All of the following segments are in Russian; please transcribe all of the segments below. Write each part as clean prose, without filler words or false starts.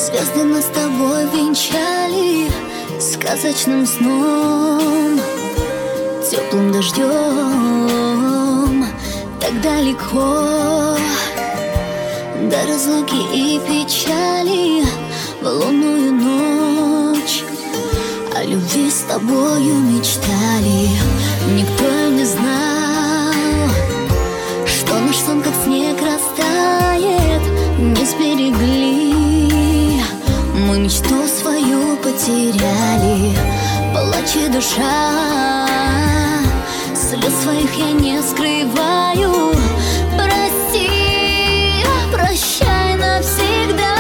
Звезды нас с тобой венчали сказочным сном, теплым дождем, так далеко. До разлуки и печали в лунную ночь о любви с тобою мечтали. Никто не знал, что наш сон как снег растает. Не сберегли, мы мечту свою потеряли. Плачет душа, слез своих я не скрываю. Прости, прощай навсегда.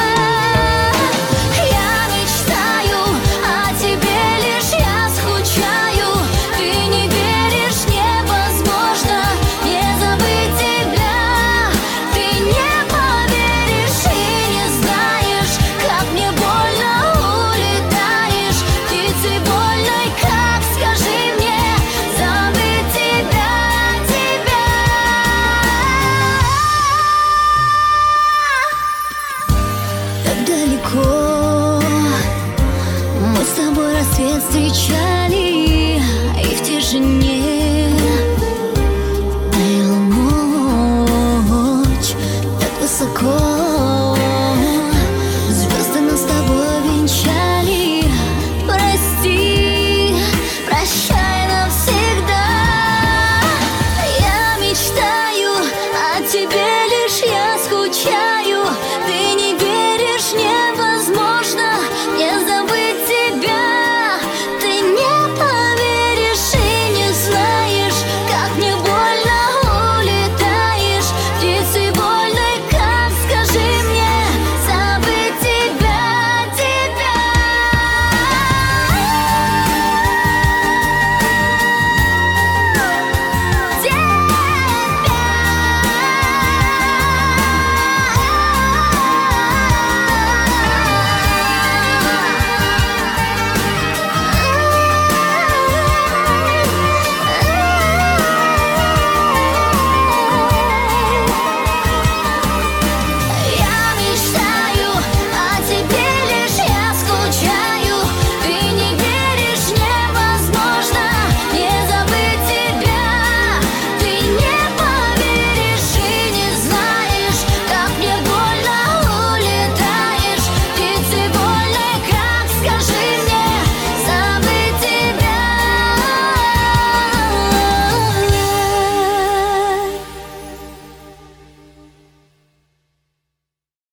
Я мечтаю о тебе, лишь я скучаю. Ты не веришь, невозможно не забыть тебя. Ты не поверишь и не знаешь, как мне больно улетаешь птицей вольной. Как, скажи мне, забыть тебя, тебя? Так далеко мы с тобой рассвет встречали, и в тишине